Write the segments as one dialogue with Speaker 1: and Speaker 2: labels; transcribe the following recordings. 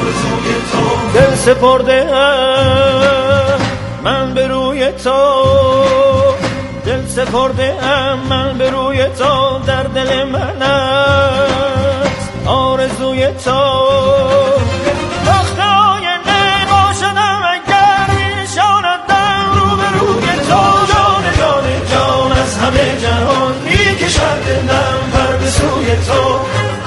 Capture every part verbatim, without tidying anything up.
Speaker 1: آرزوی تو.
Speaker 2: دل سپرده ام من به روی تو، دل سپرده ام من به روی تو، در دل من است آرزوی تو. وقت آینده باشدم اگر میشاندم رو به روی تو، جان جان جان از همه جهان میکشد دلم پر به سوی تو.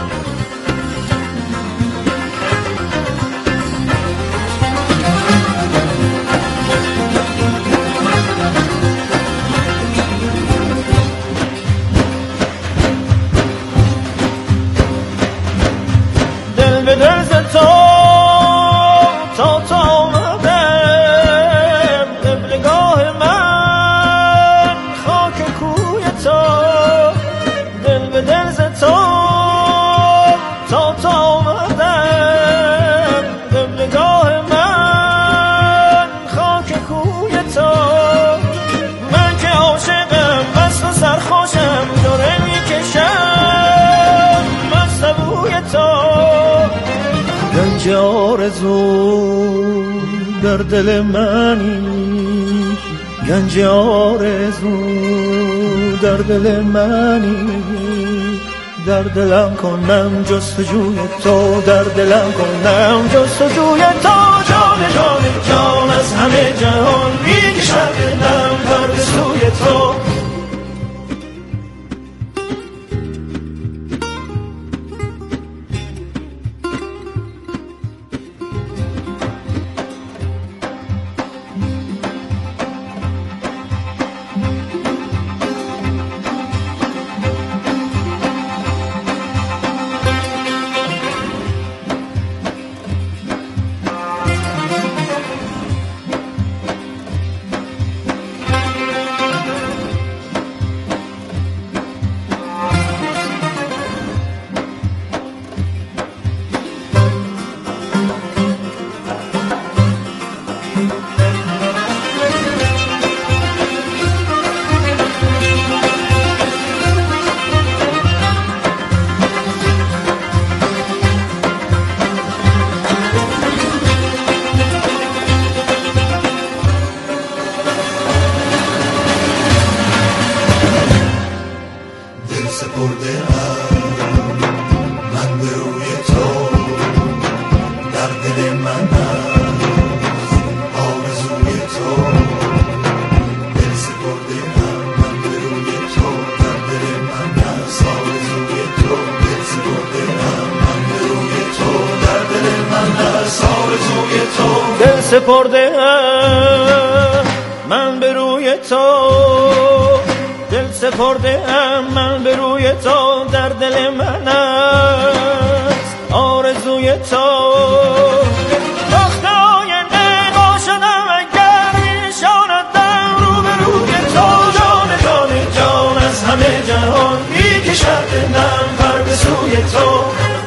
Speaker 2: دل به دل ز تو تا تو آمدم، قبلگاه من خاک کوی تو. دل به دل ز تو تا تو آمدم، قبلگاه من خاک کوی تو. من که عاشقم مست و سرخوشم، جوره میکشم مست بوی تو. گنج آرزو در دل منی، گنج آرزو در دل منی. در دلم کنم جستجوی تو، در دلم کنم جستجوی تو. جان جان جان از همه جهان میکشد دلم پر به سوی تو.
Speaker 1: سپرده ام من به روی تو، در دل من است آرزوی تو. دل سپرده ام من به روی تو، در دل من است آرزوی تو. دل سپرده ام من به روی تو، در دل من است آرزوی تو.
Speaker 2: دل سپرده ام من به روی تو، دل سپرده ام من به روی تو. در دل من است آرزوی تو. وقت آینده باشدم اگر میشاندم رو به روی تو. جان جان جان از همه جهان میکشد دلم پر به سوی تو.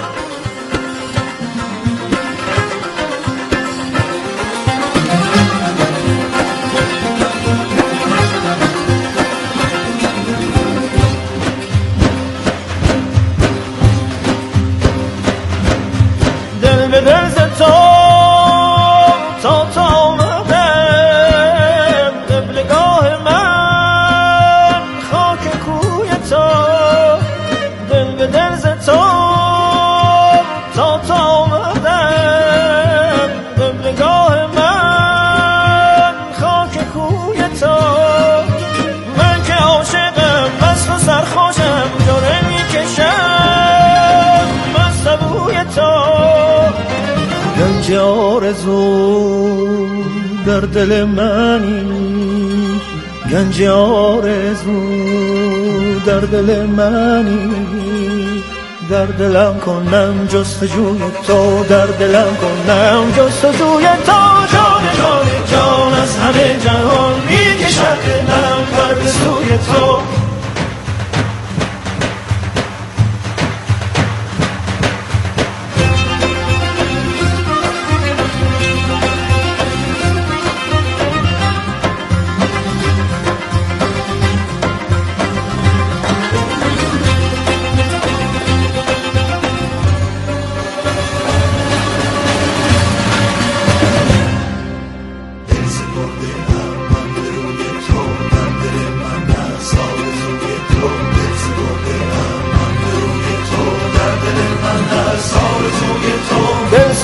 Speaker 2: دل به دل ز تو تا تو آمدم، قبلگاه من خاک کوی تو. دل به دل ز تو تا تو آمدم، قبلگاه من خاک کوی تو. من که عاشقم مست و سرخوشم، جوره میکشم مست بوی تو. گنج آرزو در دل منی، گنج آرزو در دل منی. در دلم کنم جستجوی تو، در دلم کنم جستجوی تو. جان جان جان از همه جهان میکشد دلم پر به سوی تو.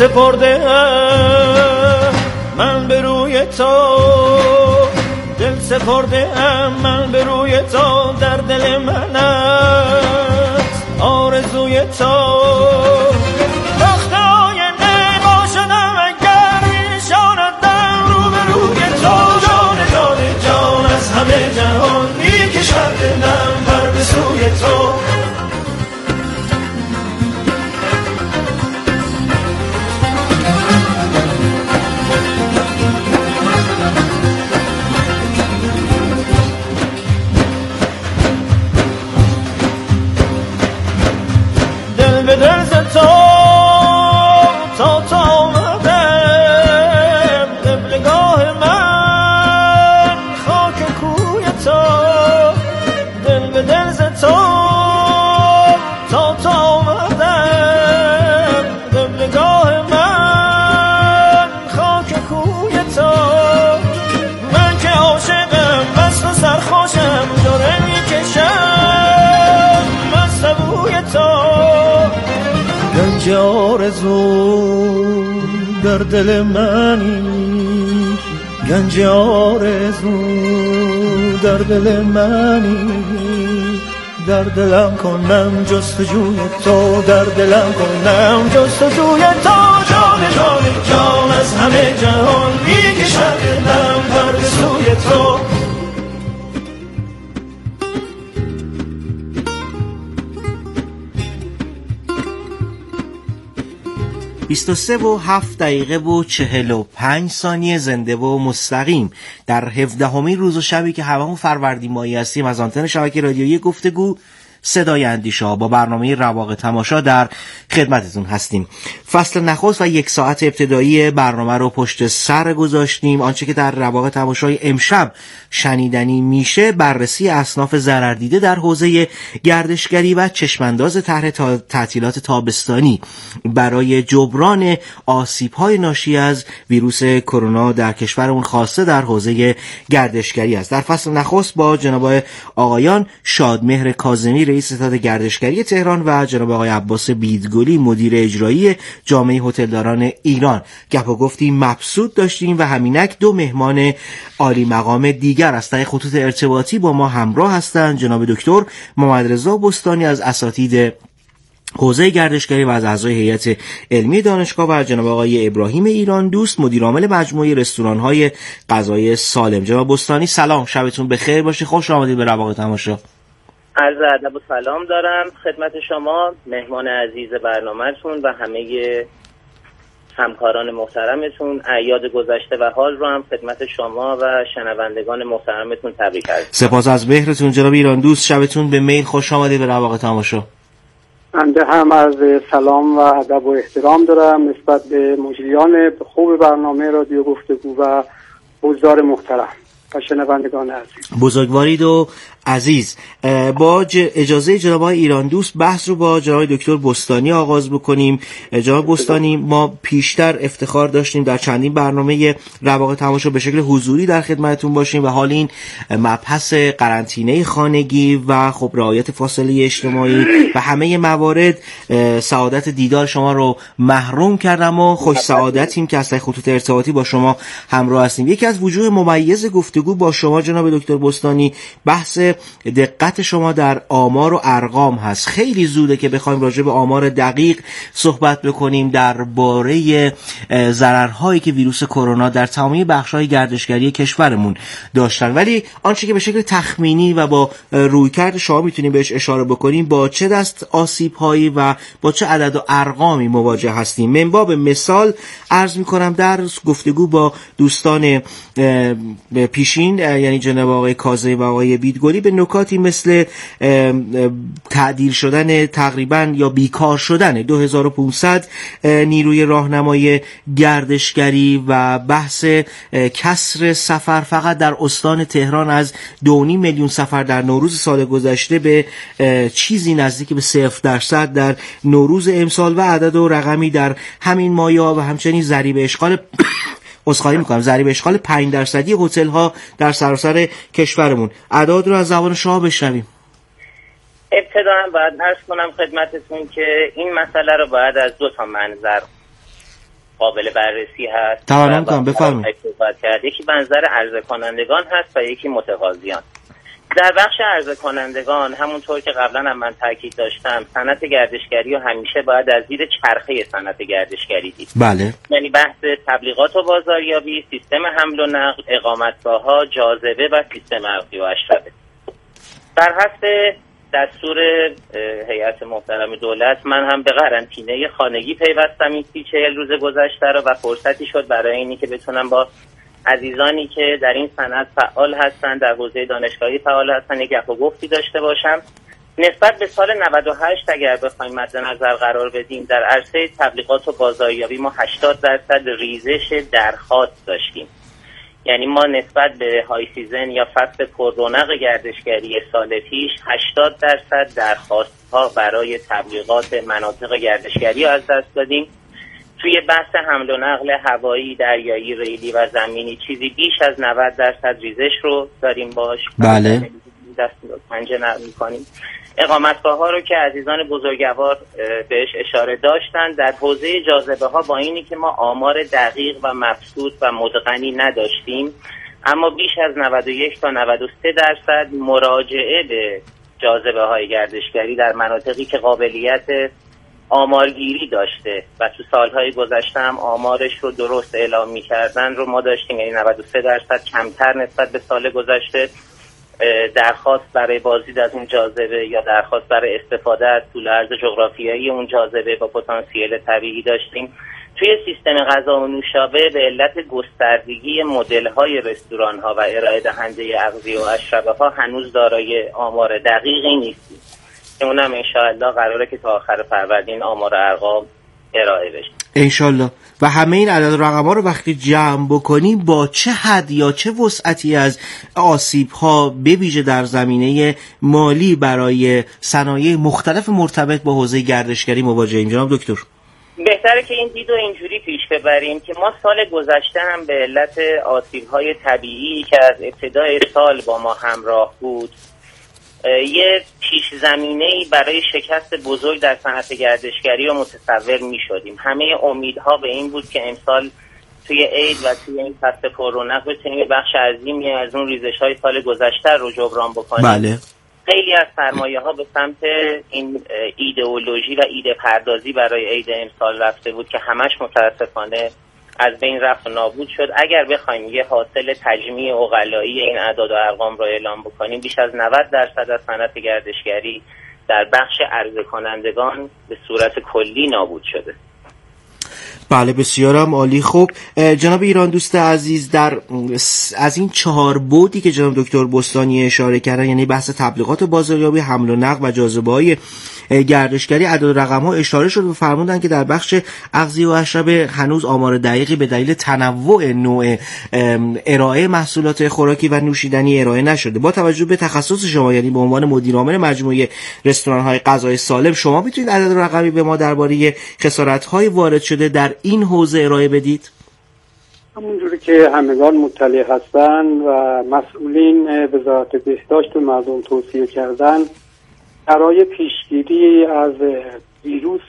Speaker 2: سپرده ام من به روی تو، دل سپرده ام من به روی تو، در دل من است آرزوی تو. وقت آینده باشدم اگر میشاندم رو به روی تو، جان جان جان از همه جهان میکشد دلم بر به سوی تو. گنج آرزو در دل منی، گنج آرزو در دل منی، در دلم کنم جستجوی تو، در دلم کنم جستجوی تو. جان جان جان از همه جهان میکشد دلم بر به سوی تو.
Speaker 3: بیست و سه و هفت دقیقه و چهل و پنج ثانیه زنده و مستقیم در هفدهمین روز و شبی که هوامون فروردین ماهی هستیم از آنتن شبکه رادیویی گفتگو صدای اندیشه با برنامه رواق تماشا در خدمتتون هستیم. فصل نخست و یک ساعت ابتدایی برنامه رو پشت سر گذاشتیم. آنچه که در رواق تماشای امشب شنیدنی میشه بررسی اصناف ضرردیده در حوزه گردشگری و چشمانداز طرح تعطیلات تابستانی برای جبران آسیب‌های ناشی از ویروس کرونا در کشورمون خاصه در حوزه گردشگری است. در فصل نخست با جناب آقایان شادمهر کاظمی رئیس ستاد گردشگری تهران و جناب آقای عباس بیدگلی مدیر اجرایی جامعه هتلداران ایران گپ و گفتی مبسوط داشتیم و همینک دو مهمان عالی مقام دیگر از طریق خطوط ارتباطی با ما همراه هستند. جناب دکتر محمد رضا بستانی از اساتید حوزه گردشگری و از اعضای هیئت علمی دانشگاه و جناب آقای ابراهیم ایران دوست مدیر عامل مجموعه رستوران‌های غذای سالم. جناب بستانی سلام، شبتون بخیر باشه، خوش آمدید به رواق تماشا.
Speaker 4: عرض ادب و سلام دارم خدمت شما مهمان عزیز برنامه‌تون و همه همکاران محترمتون. اعیاد گذشته و حال رو هم خدمت شما و شنوندگان محترمتون تبریک عرض.
Speaker 3: سپاس از مهرتون جناب ایران دوست، شبتون به میل خوش آمدید به رواق تماشا.
Speaker 5: بنده هم عرض سلام و ادب و احترام دارم نسبت به مجریان خوب برنامه رادیو گفتگو و حضار محترم و شنوندگان عزیز.
Speaker 3: بزرگوارید و عزیز. با اجازه جناب آقای ایران دوست بحث رو با جناب دکتر بستانی آغاز بکنیم. جناب بستانی، ما پیشتر افتخار داشتیم در چندین برنامه رواق تماشا به شکل حضوری در خدمتتون باشیم و حال این مبحث قرنطینه خانگی و خب رعایت فاصله اجتماعی و همه موارد سعادت دیدار شما رو محروم کردم و خوش سعادتیم که از طریق خطوط ارتباطی با شما همراه هستیم. یکی از وجوه ممیز گفتگو با شما جناب دکتر بستانی بحث دقت شما در آمار و ارقام هست. خیلی زوده که بخوایم راجع به آمار دقیق صحبت بکنیم درباره ضررهایی که ویروس کرونا در تمامی بخش‌های گردشگری کشورمون داشتن، ولی آنچه که به شکل تخمینی و با رویکرد شما میتونیم بهش اشاره بکنیم با چه دست آسیب‌هایی و با چه عدد و ارقامی مواجه هستیم. من باب مثال عرض می‌کنم در گفتگو با دوستان پیشین یعنی جناب آقای کاظمی و آقای بیدگلی به نکاتی مثل تعدیل شدن تقریبا یا بیکار شدن دو هزار و پانصد نیروی راهنمای گردشگری و بحث کسر سفر فقط در استان تهران از دو و نیم میلیون سفر در نوروز سال گذشته به چیزی نزدیک به صفر درصد در نوروز امسال و عدد و رقمی در همین مایا و همچنین ضریب اشغال اسخاری میکنم ضریب اشغال پنج درصدی هتل ها در سراسر کشورمون. اعداد رو از زبان شما بشنویم.
Speaker 4: ابتداً باید عرض کنم خدمتتون که این مسئله رو باید از دو تا منظر قابل بررسی هست.
Speaker 3: تمام کنم بفرمایید.
Speaker 4: یکی منظر عرضه کنندگان هست و یکی متقاضیان. در بخش عرضه کنندگان همونطور که قبلا هم من تاکید داشتم، صنعت گردشگری رو همیشه باید از دید چرخه صنعت گردشگری دید.
Speaker 3: بله.
Speaker 4: یعنی بحث تبلیغات و بازاریابی، سیستم حمل و نقل، اقامتگاه‌ها، جاذبه و سیستم اغذیه و اشربه. در حسب دستور هیئت محترم دولت من هم به قرنطینه خانگی پیوستم این سی چهل روز گذشته رو و فرصتی شد برای اینی که بتونم با عزیزانی که در این صنعت فعال هستن، در حوزه دانشگاهی فعال هستن، یک گپ و گفتی داشته باشم. نسبت به سال نود و هشت اگر بخوایم مد نظر قرار بدیم، در عرصه تبلیغات و بازاریابی ما هشتاد درصد ریزش درخواست داشتیم. یعنی ما نسبت به های سیزن یا فصل پر رونق گردشگری سال پیش هشتاد درصد درخواست ها برای تبلیغات مناطق گردشگری از دست دادیم. توی بحث حمل و نقل هوایی، دریایی، ریلی و زمینی چیزی بیش از نود درصد ریزش رو داریم باش.
Speaker 3: بله.
Speaker 4: دست پنجه نرم می‌کنیم. اقامتگاه ها رو که عزیزان بزرگوار بهش اشاره داشتن، در حوزه جاذبه ها با اینی که ما آمار دقیق و مبسوط و مدغنی نداشتیم، اما بیش از نود و یک تا نود و سه درصد مراجعه به جاذبه های گردشگری در مناطقی که قابلیت آمارگیری داشته و تو سالهای گذشته هم آمارش رو درست اعلام می‌کردن رو ما داشتیم. یعنی نود و سه درصد کمتر نسبت به سال گذشته درخواست برای بازدید از اون جاذبه یا درخواست برای استفاده از طول عرض جغرافیایی اون جاذبه با پتانسیل طبیعی داشتیم. توی سیستم غذا و نوشابه به علت گستردگی مدل‌های رستوران‌ها و ارائه دهنده اغذیه و اشربه‌ها هنوز دارای آمار دقیقی نیستیم که اونم انشاءالله قراره که تا آخر فروردین آمار ارقام ارائه بشه
Speaker 3: انشالله. و همه این عدد رقم ها رو وقتی جمع بکنیم با چه حد یا چه وسعتی از آسیب ها به ویژه در زمینه مالی برای صنایع مختلف مرتبط با حوزه گردشگری مواجهیم جناب دکتر؟
Speaker 4: بهتره که این دیدو اینجوری پیش ببریم که ما سال گذشته هم به علت آسیب های طبیعی که از ابتدای سال با ما همراه بود یه پیش زمینه‌ای برای شکست بزرگ در صنعت گردشگری رو متصور می شدیم. همه امیدها به این بود که امسال توی عید و توی این فصل پر رونق بتونیم بخش عظیمی از اون ریزش‌های سال گذشته رو جبران بکنیم.
Speaker 3: بله.
Speaker 4: خیلی از سرمایه‌ها به سمت این ایدئولوژی و ایده پردازی برای عید امسال رفته بود که همش متاسفانه از بین رفت و نابود شد. اگر بخوایم یه حاصل تجمیع عقلایی این اعداد و ارقام رو اعلام بکنیم، بیش از نود درصد از صنعت گردشگری در بخش عرضه کنندگان به صورت کلی نابود شده.
Speaker 3: بله بسیارم عالی. خب جناب ایران دوست عزیز، در از این چهار بودی که جناب دکتر بستانی اشاره کردن، یعنی بحث تبلیغات و بازاریابی، حمل و نقل و جاذبه‌های گردشگری، عدد رقم ها اشاره شد و فرمودن که در بخش اغذیه و اشربه هنوز آمار دقیقی به دلیل تنوع نوع ارائه محصولات خوراکی و نوشیدنی ارائه نشده. با توجه به تخصص شما، یعنی به عنوان مدیر عامل مجموعه رستوران‌های غذای سالم، شما میتونید عدد رقمی به ما درباره خسارت‌های وارد شده در این حوزه ارائه بدید؟
Speaker 5: همونجوری که همگان مطلع هستند و مسئولین وزارت بهداشت و مردم توصیه کردن، برای پیشگیری از ویروس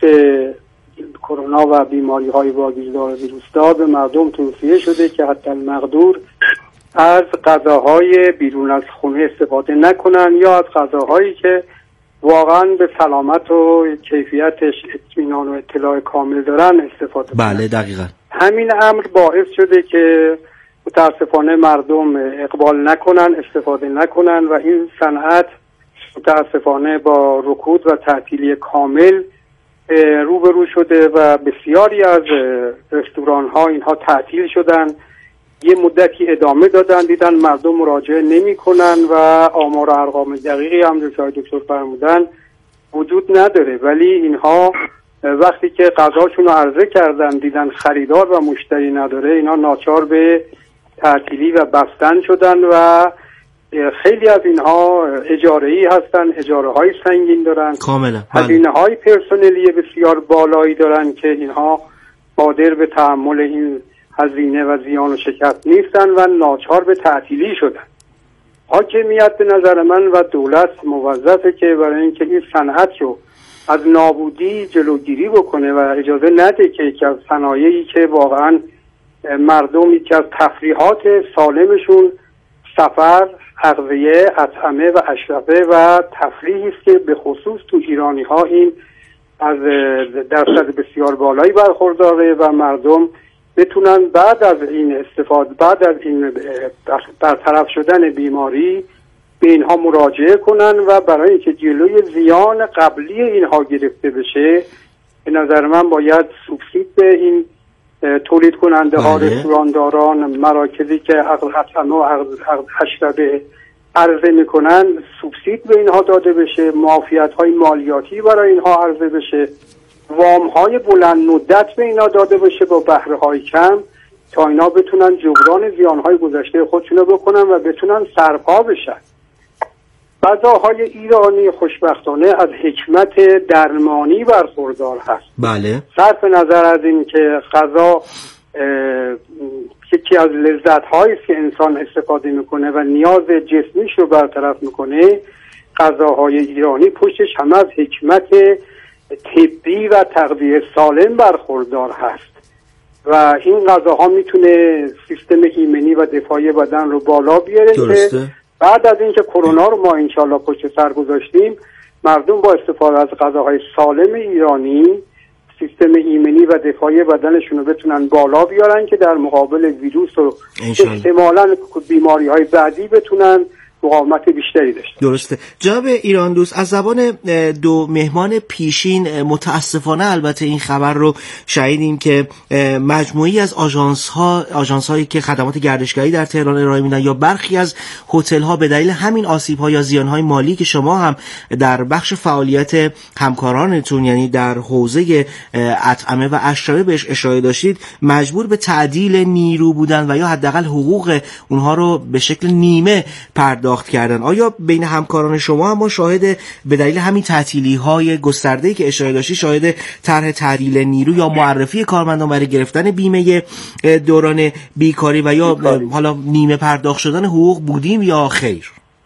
Speaker 5: کرونا و بیماری‌های واگیردار ویروسدار به مردم توصیه شده که حتی المقدور از غذاهای بیرون از خونه استفاده نکنن یا از غذاهایی که واقعا به سلامت و کیفیتش اطمینان و اطلاع کامل دارن استفاده کنن.
Speaker 3: بله دقیقاً.
Speaker 5: همین امر باعث شده که متاسفانه مردم اقبال نکنن، استفاده نکنن و این صنعت متاسفانه با رکود و تعطیلی کامل روبرو شده و بسیاری از رستوران ها اینها تعطیل شدن. یه مدتی ادامه دادن، دیدن مردم مراجعه نمی کنن و آمار و ارقام دقیقی هم جای دکتر فرمودن وجود نداره، ولی اینها وقتی که غذاشون رو عرضه کردن دیدن خریدار و مشتری نداره، اینا ناچار به تعطیلی و بستن شدن و خیلی از اینها اجاره‌ای هستن، اجاره‌های سنگین دارن،
Speaker 3: کاملا
Speaker 5: هزینه‌های پرسنلی بسیار بالایی دارن که اینها قادر به تحمل این هزینه و زیان و شکست نیستن و ناچار به تعطیلی شدن. حاکمیت به نظر من و دولت موظفه که برای اینکه این صنعت رو از نابودی جلوگیری بکنه و اجازه نده که یکی از صنایعی که واقعا مردم یکی از تفریحات سالمشون سفر، اغذیه، اطعمه و اشربه و تفریحی است که به خصوص تو ایرانی ها این از درصد بسیار بالایی برخورداره و مردم بتونن بعد از این استفاده بعد از این برطرف شدن بیماری به اینها مراجعه کنن و برای اینکه جلوی زیان قبلی اینها گرفته بشه به نظر من باید سوبسید به این تولید کننده ها، رستورانداران، مراکزی که اطعمه و اشربه عرضه میکنن سوبسید به اینها داده بشه، معافیت های مالیاتی برای اینها عرضه بشه، وام های بلند مدت به اینا داده بشه با بهره های کم تا اینا بتونن جبران زیان های گذشته خودشونو بکنن و بتونن سرپا بشن. غذاهای ایرانی خوشبختانه از حکمت درمانی برخوردار هست.
Speaker 3: بله.
Speaker 5: صرف نظر از این که غذا یکی از لذت هایی است که انسان استفاده میکنه و نیاز جسمیش رو برطرف میکنه، غذاهای ایرانی پشتش هم از حکمت طبی و تغذیه سالم برخوردار هست و این غذاها میتونه سیستم ایمنی و دفاعی بدن رو بالا بیاره.
Speaker 3: درسته.
Speaker 5: که بعد از اینکه کرونا رو ما انشالله پشت سر گذاشتیم، مردم با استفاده از غذاهای سالم ایرانی سیستم ایمنی و دفاعی بدنشون رو بتونن بالا بیارن که در مقابل ویروس و احتمالاً بیماری های بعدی بتونن مقاومت بیشتری داشته.
Speaker 3: درسته. جناب ایراندوست، از زبان دو مهمان پیشین متاسفانه البته این خبر رو شنیدیم که مجموعی از آژانس ها آژانس هایی که خدمات گردشگری در تهران ارائه میدن یا برخی از هتل ها به دلیل همین آسیب ها یا زیان های مالی که شما هم در بخش فعالیت همکارانتون یعنی در حوزه اطعمه و اشربه بهش اشاره داشتید مجبور به تعدیل نیرو بودن و یا حداقل حقوق اونها رو به شکل نیمه پرداخت کردن. آیا بین همکاران شما هم ما شاهد به دلیل همین تعطیلی‌های گسترده‌ای که اشاره داشتی شاهد طرح تعدیل نیرو یا معرفی کارمندان برای گرفتن بیمه دوران بیکاری و یا بیکاری. حالا نیمه پرداخت شدن حقوق بودیم یا خیر؟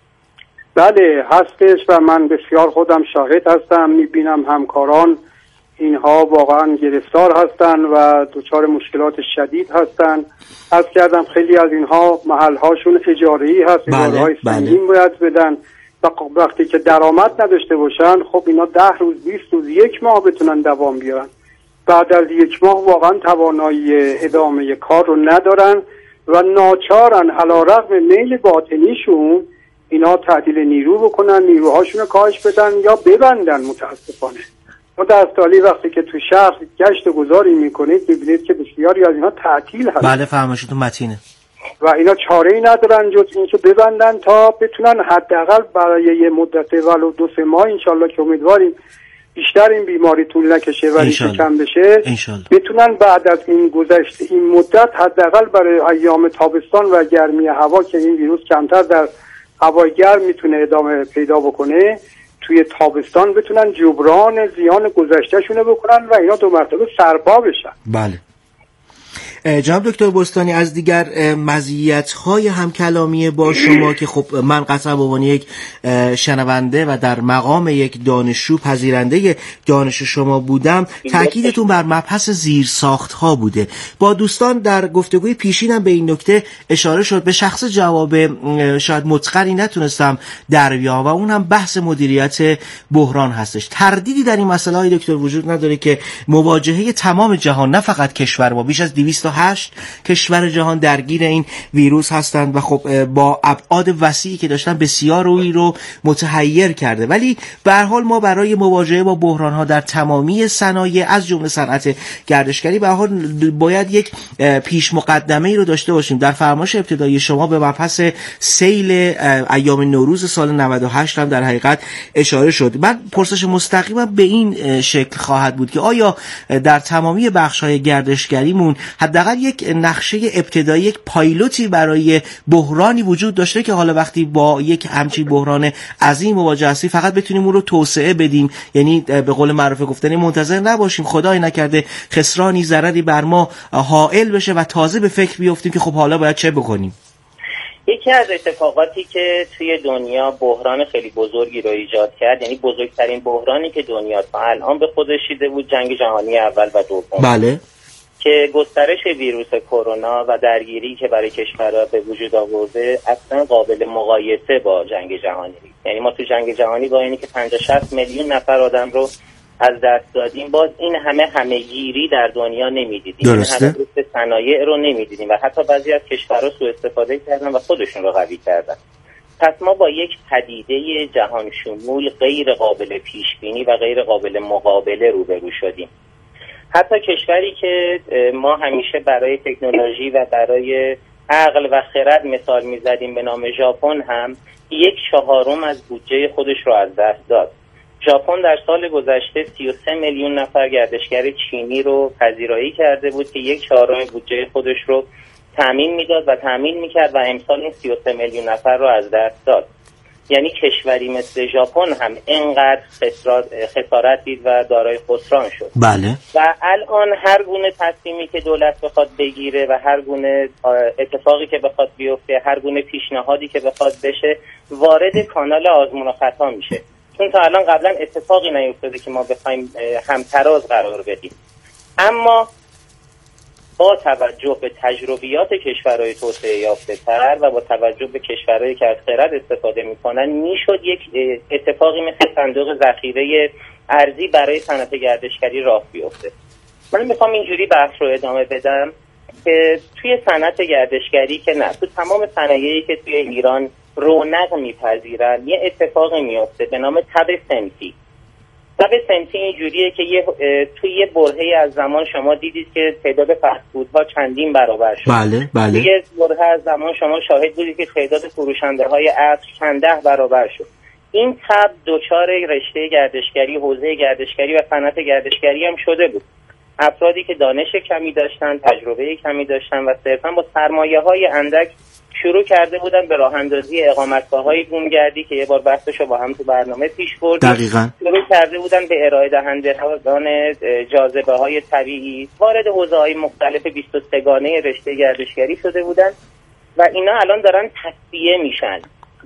Speaker 5: بله هستش و من بسیار خودم شاهد هستم، میبینم همکاران اینها واقعا گرفتار هستن و دچار مشکلات شدید هستن. از کردم خیلی از اینها محلهاشون اجاره‌ای هست، اجاره‌های سنگین باید بدن و وقتی که درآمد نداشته باشن خب اینا ده روز بیست روز یک ماه بتونن دوام بیارن. بعد از یک ماه واقعا توانایی ادامه کار رو ندارن و ناچارن علیرغم میل باطنیشون اینا تعدیل نیرو بکنن، نیروهاشون رو کاهش بدن یا ببندن. متاسفانه متاسفانه وقتی که تو شهر گشت گذاری میکنید میبینید که بسیاری از اینا تعطیل هست.
Speaker 3: بله فرمایشتون متینه.
Speaker 5: و اینا چاره‌ای ندارن جز اینکه ببندن تا بتونن حداقل برای یه مدت ولو دو سه ماه انشالله که امیدواریم بیشتر این بیماری طول نکشه و ریشه کم بشه
Speaker 3: انشالله.
Speaker 5: بتونن بعد از این گذشته این مدت حداقل برای ایام تابستان و گرمی هوا که این ویروس کمتر در هوای گرم میتونه ادامه پیدا بکنه توی تابستان بتونن جبران زیان گذشتهشونه بکنن و اینا دو مرتبه سرپا بشن.
Speaker 3: بله. جناب دکتر بستانی، از دیگر مزیت‌های همکلامی با شما که خب من قطعا به عنوان یک شنونده و در مقام یک دانشجو پذیرنده دانش شما بودم، تاکیدتون بر مبحث زیرساخت‌ها بوده. با دوستان در گفتگوی پیشینم به این نکته اشاره شد، به شخص جواب شاید متقنی نتونستم در بیارم و اون هم بحث مدیریت بحران هستش. تردیدی در این مسئله های دکتر وجود نداره که مواجهه تمام جهان، نه فقط کشور ما، بیش از دویست و هشت کشور جهان درگیر این ویروس هستند و خب با ابعاد وسیعی که داشتن بسیار روی رو متحیر کرده، ولی به هر حال ما برای مواجهه با بحران ها در تمامی صنایع از جمله صنعت گردشگری به هر حال باید یک پیش مقدمه ای رو داشته باشیم. در فرمایش ابتدایی شما به مبحث سیل ایام نوروز سال نود و هشت هم در حقیقت اشاره شد. من پرسش مستقیمم به این شکل خواهد بود که آیا در تمامی بخش‌های گردشگریمون حداقل یک نقشه ابتدایی، یک پایلوتی برای بحرانی وجود داشته که حالا وقتی با یک همچین بحران عظیم مواجه هستیم فقط بتونیم اون رو توسعه بدیم، یعنی به قول معروف گفتنی منتظر نباشیم خدای نکرده خسرانی ضرری بر ما حائل بشه و تازه به فکر بیافتیم که خب حالا باید چه بکنیم.
Speaker 4: یکی از اتفاقاتی که توی دنیا بحران خیلی بزرگی رو ایجاد کرد، یعنی بزرگترین بحرانی که دنیا تا الان به خودش دیده بود، جنگ جهانی اول و دوم.
Speaker 3: بله.
Speaker 4: که گسترش ویروس کرونا و درگیری که برای کشورها به وجود آورده اصلا قابل مقایسه با جنگ جهانی نیست. یعنی ما تو جنگ جهانی با اینی که پنجاه شصت میلیون نفر آدم رو از دست دادیم، باز این همه همه‌گیری در دنیا نمیدیدیم، این همه رشد صنایع رو نمیدیدیم و حتی بعضی از کشورها سوء استفاده کردن و خودشون رو قوی کردن. پس ما با یک پدیده جهان شمول غیر قابل پیش بینی و غیر قابل مقابله روبرو شدیم. حتی کشوری که ما همیشه برای تکنولوژی و برای عقل و خرد مثال میزدیم به نام ژاپن هم یک چهارم از بودجه خودش رو از دست داد. ژاپن در سال گذشته سی و سه میلیون نفر گردشگر چینی رو پذیرایی کرده بود که یک چهارم بودجه خودش رو تامین میداد و تامین میکرد و امسال این سی و سه میلیون نفر رو از دست داد. یعنی کشوری مثل ژاپن هم اینقدر خسارت دید و دارای خسران شد.
Speaker 3: بله.
Speaker 4: و الان هر گونه تصمیمی که دولت بخواد بگیره و هر گونه اتفاقی که بخواد بیفته، هر گونه پیشنهادی که بخواد بشه، وارد کانال آزمون و خطا میشه. چون تا الان قبلا اتفاقی نیفتاده که ما بخوایم همتراز قرار بدیم. اما با توجه به تجربیات کشورهای توسعه یافته‌تر و با توجه به کشورهایی که از خرد استفاده میکنن، میشد یک اتفاقی مثل صندوق ذخیره ارزی برای صنعت گردشگری راه بیفته. من میخوام اینجوری بحث رو ادامه بدم که توی صنعت گردشگری که نه، تو تمام صنایعی که توی ایران رونق میپذیرن، یه اتفاقی میفته به نام تب صنفی. تب صنفی اینجوریه که یه توی یه برهه‌ای از زمان شما دیدید که تعداد فست‌فودها چندین برابر شد.
Speaker 3: بله بله.
Speaker 4: توی یه برهه از زمان شما شاهد بودید که تعداد فروشنده‌های عطر چند ده برابر شد. این تب دچار رشته گردشگری، حوزه گردشگری و صنعت گردشگری هم شده بود. افرادی که دانش کمی داشتن، تجربه کمی داشتن و صرفاً با سرمایه‌های اندک شروع کرده بودن به راه اندازی اقامتگاه‌های بومگردی که یه بار بحثشو با هم تو برنامه پیش بردیم.
Speaker 3: دقیقاً.
Speaker 4: شروع کرده بودن به ارائه دهندگان جاذبه‌های طبیعی، وارد حوزه‌های مختلف بیست و سه گانه رشته گردشگری شده بودن و اینا الان دارن تصفیه میشن.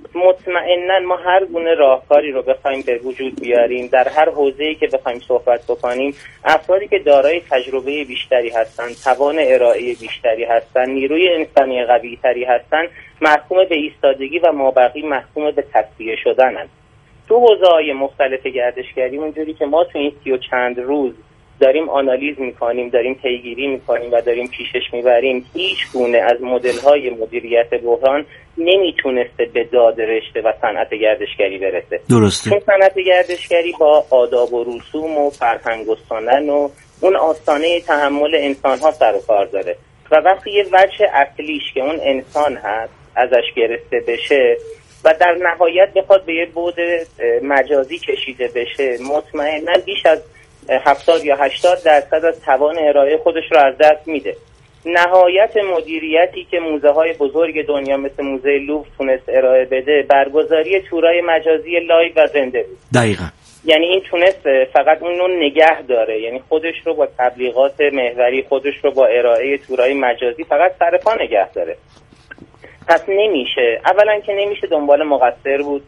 Speaker 4: مطمئناً ما هر گونه راهکاری رو بخوایم به وجود بیاریم، در هر حوزه‌ای که بخوایم صحبت بکنیم، افرادی که دارای تجربه بیشتری هستند، توان ارائه بیشتری هستند، نیروی انسانی قوی‌تری هستند، محکوم به ایستادگی و مابقی محکوم به تصفیه شدنند. تو حوزه‌های مختلف گردشگری اونجوری که ما تو این سی و چند روز داریم آنالیز میکنیم، داریم پیگیری میکنیم و داریم پیشش میبریم، هیچ گونه از مدل‌های مدیریت بحران نمیتونسته به داد رشته و صنعت گردشگری برسه.
Speaker 3: درسته.
Speaker 4: چون صنعت گردشگری با آداب و رسوم و فرهنگ و سنن و اون آستانه تحمل انسان‌ها سر و کار داره و وقتی یه وجه اصلیش که اون انسان هست ازش گرفته بشه و در نهایت بخواد به یه بعد مجازی کشیده بشه، مطمئناً بیش از هفتاد یا هشتاد درصد از توان ارائه خودش رو از دست میده. نهایت مدیریتی که موزه های بزرگ دنیا مثل موزه لوور تونست ارائه بده، برگزاری تورای مجازی لایو و زنده بود.
Speaker 3: دقیقاً.
Speaker 4: یعنی این تونست فقط اون رو نگه داره، یعنی خودش رو با تبلیغات محوری، خودش رو با ارائه تورای مجازی فقط سر پا نگه داره. پس نمیشه، اولا که نمیشه دنبال مقصر بود،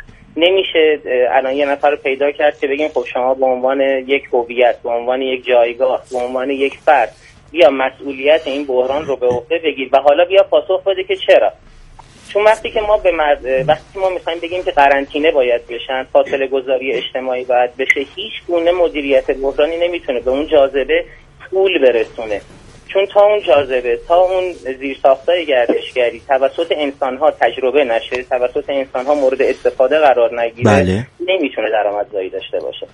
Speaker 4: نمیشه الان یه نفر رو پیدا کرد که بگیم خب شما به عنوان یک هویت، به عنوان یک جایگاه، به عنوان یک فرد بیا مسئولیت این بحران رو به عهده بگیر و حالا بیا پاسخ بده که چرا. چون وقتی که ما به مرد... وقتی ما میخوایم بگیم که قرنطینه باید بشن، فاصله گذاری اجتماعی باید بشه، هیچ گونه مدیریت بحرانی نمیتونه به اون جاذبه طول برسونه. چون تا اون جاذبه، تا اون زیرساختای گردشگری توسط انسان‌ها تجربه نشه، توسط انسان‌ها مورد استفاده قرار نگیره، بله. نمیتونه درآمدزایی داشته باشه.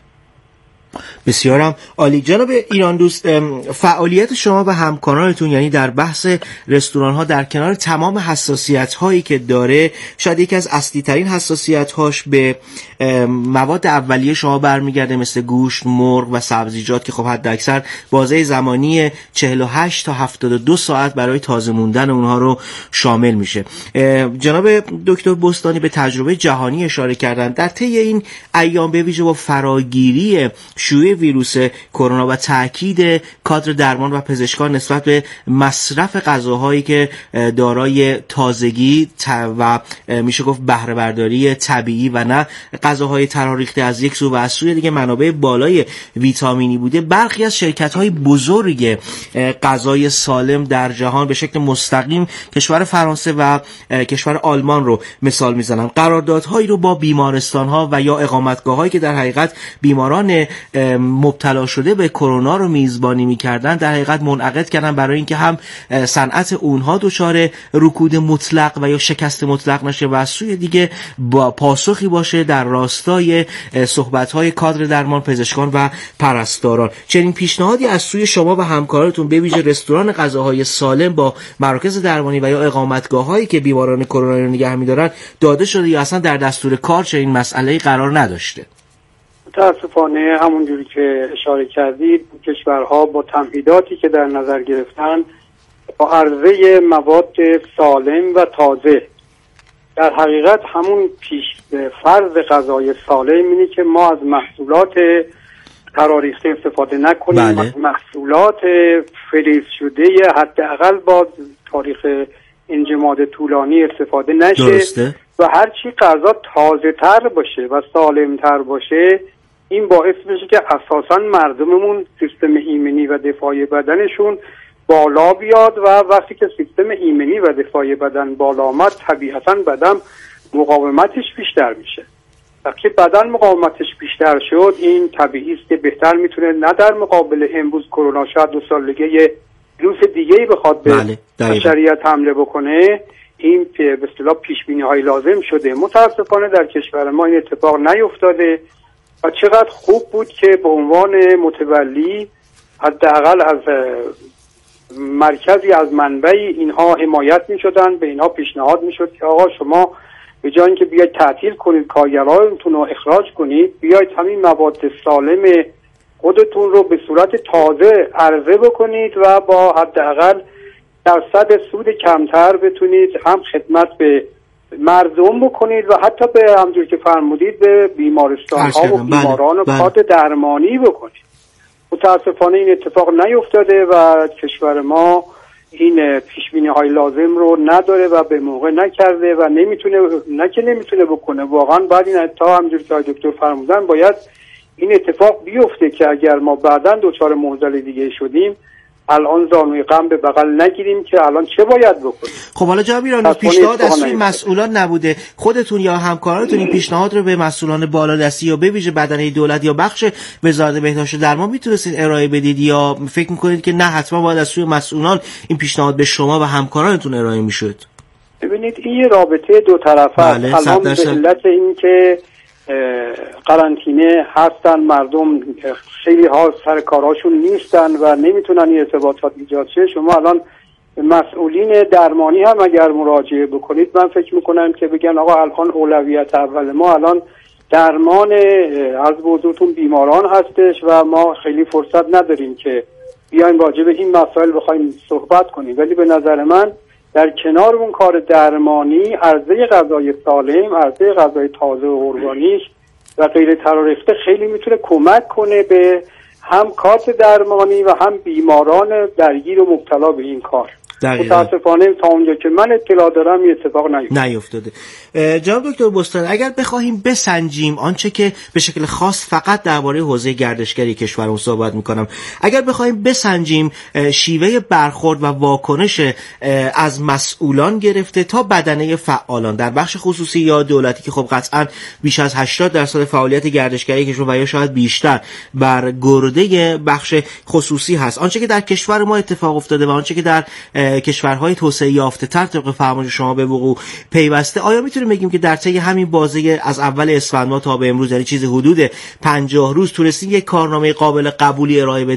Speaker 3: بسیارم عالی. جناب ایران دوست، فعالیت شما و همکارانتون یعنی در بحث رستوران ها در کنار تمام حساسیت هایی که داره، شاید یکی از اصلی ترین حساسیت هاش به مواد اولیه شما برمیگرده، مثل گوشت، مرغ و سبزیجات که خب حد اکثر بازه زمانی چهل و هشت تا هفتاد و دو ساعت برای تازه موندن اونها رو شامل میشه. جناب دکتر بستانی به تجربه جهانی اشاره کردن. در طی این ایام به ویژه با فراگیری شیوع ویروس کرونا و تاکید کادر درمان و پزشکان نسبت به مصرف غذاهایی که دارای تازگی و میشه گفت بهره برداری طبیعی و نه غذاهای طراح‌ریخته از یک سو و از سوی دیگه منابع بالای ویتامینی بوده، برخی از شرکت‌های بزرگ غذای سالم در جهان به شکل مستقیم کشور فرانسه و کشور آلمان رو مثال میزنم، قراردادهایی رو با بیمارستان‌ها و یا اقامتگاه‌هایی که در حقیقت بیماران مبتلا شده به کرونا رو میزبانی می‌کردن در حقیقت منعقد کردن برای اینکه هم صنعت اونها دچار رکود مطلق و یا شکست مطلق نشه و از سوی دیگه با پاسخی باشه در راستای صحبت‌های کادر درمان، پزشکان و پرستاران. چنین پیشنهادی از سوی شما و همکارانتون به ویژه رستوران غذاهای سالم با مراکز درمانی و یا اقامتگاه‌هایی که بیماران کرونا رو نگه می‌دارن داده شده یا اصلا در دستور کار چنین مسئله‌ای قرار نداشته؟
Speaker 5: متاسفانه همونجوری که اشاره کردید کشورها با تمهیداتی که در نظر گرفتن با عرضه مواد سالم و تازه در حقیقت همون پیش فرض غذای سالم اینه که ما از محصولات طراح‌ریخته استفاده نکنیم، بله. از محصولات فریز شده حداقل با تاریخ انجماد طولانی استفاده نشه. درسته. و هرچی غذا تازه تر باشه و سالم تر باشه این باعث میشه که اساساً مردممون سیستم ایمنی و دفاعی بدنشون بالا بیاد و وقتی که سیستم ایمنی و دفاعی بدن بالا آمد طبیعتاً بدن مقاومتش بیشتر میشه. وقتی بدن مقاومتش بیشتر شد این طبیعی است که بهتر میتونه نه در مقابل امروز کرونا شاید دو سال دیگه یه ویروس دیگه‌ای بخواد به بله. بشریت حمله بکنه، این به اصطلاح پیش بینی های لازم شده. متاسفانه در کشور ما این اتفاق نیفتاده و چقدر خوب بود که به عنوان متولی حداقل از مرکزی از منبعی اینها حمایت می‌شدن، به اینها پیشنهاد می‌شد که آقا شما به جای اینکه بیاید تعطیل کنید کارگرانتون رو اخراج کنید، بیاید همین مواد سالم خودتون رو به صورت تازه عرضه بکنید و با حداقل درصد سود کمتر بتونید هم خدمت به مردم بکنید و حتی به همونجور که فرمودید به بیمارستان ها و بیماران و کادر درمانی بکنید. متاسفانه این اتفاق نیفتاده و کشور ما این پیشبینی های لازم رو نداره و به موقع نکرده و نمیتونه، نه که نمیتونه بکنه، واقعا باید این تا همونجور که دکتر فرمودن باید این اتفاق بیفته که اگر ما بعداً دچار معضل دیگه شدیم الان زانوی غم به بغل نگیریم که الان چه باید بکنیم.
Speaker 3: خب حالا جناب ایرانی پیشنهاد از سوی مسئولان نبوده، خودتون یا همکارانتون این پیشنهاد رو به مسئولان بالادستی یا به ویژه بدنه دولت یا بخش وزارت بهداشت درمان میتونستید ارائه بدید یا فکر میکنید که نه حتما باید از سوی مسئولان این پیشنهاد به شما و همکارانتون ارائه میشد؟
Speaker 5: ببینید این یه رابطه دو طرفه است.
Speaker 3: بله،
Speaker 5: الان به علت این که قرنطینه هستن مردم خیلی ها سر کارهاشون نیستن و نمیتونن این ارتباطات ایجاد شه، شما الان مسئولین درمانی هم اگر مراجعه بکنید من فکر میکنم که بگن آقا الان اولویت اول ما الان درمان از بزرگتون بیماران هستش و ما خیلی فرصت نداریم که بیایم راجع به این مسائل بخوایم صحبت کنیم. ولی به نظر من در کنار اون کار درمانی عرضه غذای سالم، عرضه غذای تازه و ارگانیک و غیر طراح‌ریخته خیلی میتونه کمک کنه به هم کادر درمانی و هم بیماران درگیر و مبتلا به این کار. متاسفانه تا اونجا که من اطلاع دارم این اتفاق نیفتاده.
Speaker 3: نیفتاده. جناب دکتر بستانی اگر بخواهیم بسنجیم آنچه که به شکل خاص فقط درباره حوزه گردشگری کشورمون صحبت میکنم، اگر بخواهیم بسنجیم شیوه برخورد و واکنش از مسئولان گرفته تا بدنه فعالان در بخش خصوصی یا دولتی که خب قطعا بیش از هشتاد درصد فعالیت گردشگری کشور و یا شاید بیشتر بر گرده بخش خصوصی هست، آنچه که در کشور ما اتفاق افتاده و آنچه که در کشورهای توسعه یافته تر طبق فرمایش شما به وقوع پیوسته، آیا میتونیم بگیم که در طی همین بازه از اول اسفند تا به امروز یعنی چیز حدود پنجاه روز تونستیم یک کارنامه قابل قبولی ارائه بدیم؟